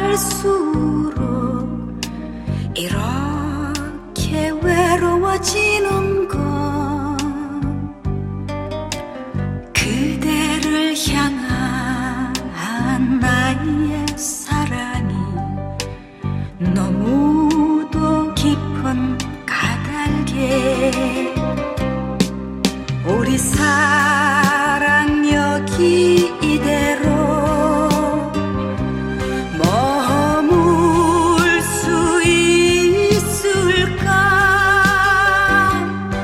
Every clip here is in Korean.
갈수록 이렇게 외로워지는 건 그대를 향한 나의 사랑이 너무도 깊은 까닭에 우리 사랑 여기 이대로 머물 수 있을까?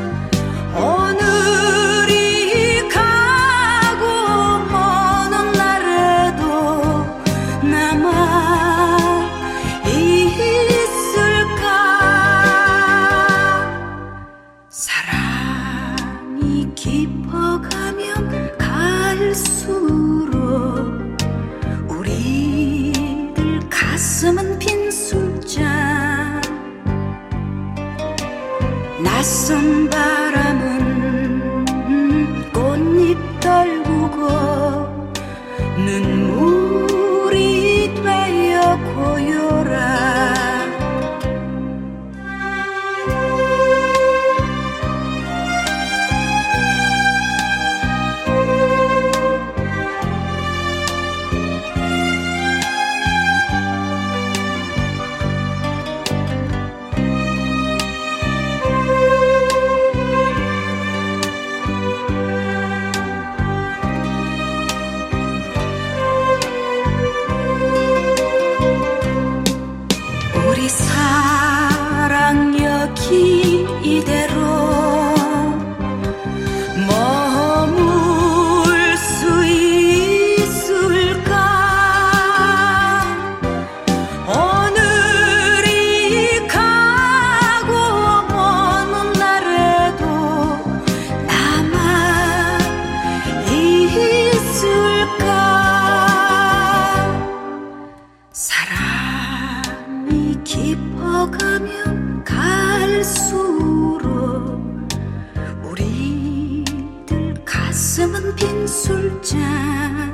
오늘이 가고 먼 날에도 남아 있을까? 사랑이 깊어가면 갈수록 우리들 가슴은 빈 술잔 낯선 바람은 꽃잎 떨구고 눈물이 되어 고요라 우리 사랑 여기 이대로 머물 수 있을까? 오늘이 가고 먼 날에도 남아 있을까? 사랑이 깊어가면 갈수록 우리들 가슴은 빈 술잔